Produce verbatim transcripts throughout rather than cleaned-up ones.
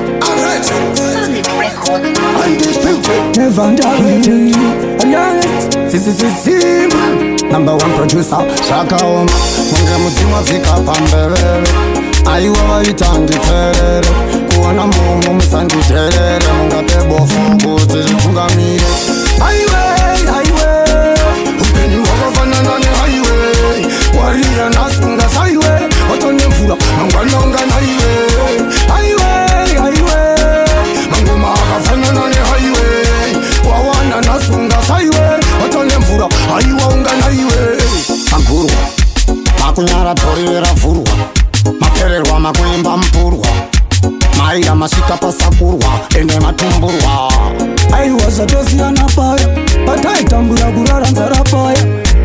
Undisputed, never underrated. This is a simple number one producer. Shaka Oma, munge mutima zika pambelele. Aiwa waitandi terere, kuona mumu msandi terere. Munga tebo fungu zijitungamire. Highway, highway, upeni wakafana nane highway. Waria nasunga highway, otone mfura, mangwanonga na highway. Highway, highway, manguma wakafana nane highway. Wawana nasunga highway, otone mfura, highway unga na highway. Mangurwa, makunyara torira furwa. Makererwa makuimba mpurwa. Maira masika pasakurwa, ene matumburwa. Aiwaza tosi anapaya, pataitambura kurara nzara paya.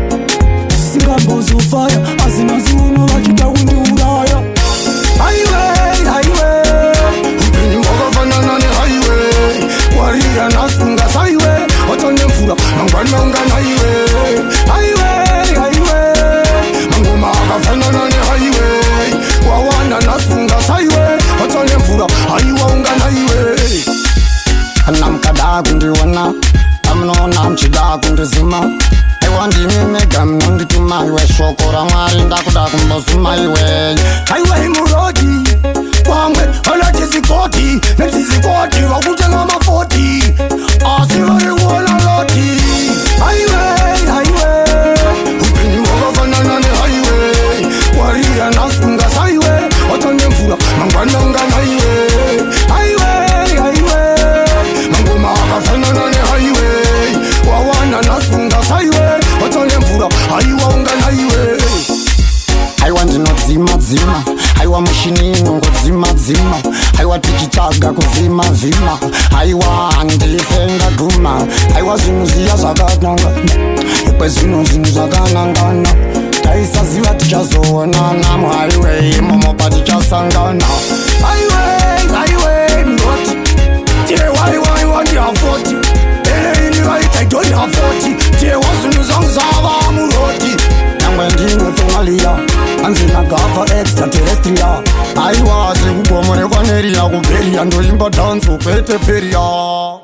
Singambozo fire, azina ziuno wakita windi uraya. Highway, highway, upini wakafana nane highway. Waria nasunga highway, otone mfura, mangwana unga na highway. Highway, highway, manguma wakafana nane highway. Wawana nasunga highway, otone mfura, highway unga na highway. Namkada kundiwana, amnona mchida kundizima. Ewa ndimi mega mnondituma iwe shokora mwari ndakuda kumbosuma iwe. Highway murodi, kwangwe hala tizikoti. Netizikoti wakutenga mafoti, asivari wala loti. Highway, highway, upini wakafana nane highway. Waria nasunga highway, otone mfura, mangwana unga na highway. Highway, highway, manguma wakafana nane highway. Wawana nasunga highway, otone mfura, highway unga na highway. Highway ndinodzima dzima, highway mushini inongo dzima dzima. Highway tichitaga kuzima vima, highway ndifenga guma. Highway zinuziya zakananga, ikwe zinu zinu zakanangana. Taisaziva tichazoonana muhighway, momopa tichasangana. Highway, highway, ndoti Tire wali wali wandi hafoti. Ele ini waita idoni hafoti. Tire wazunu zangu zava amuroti. Nangwe ndino tongalia, anzina gava extraterrestrial. Aiwazi kugomore kwa neria kuberia, ndo imba dance upete peria.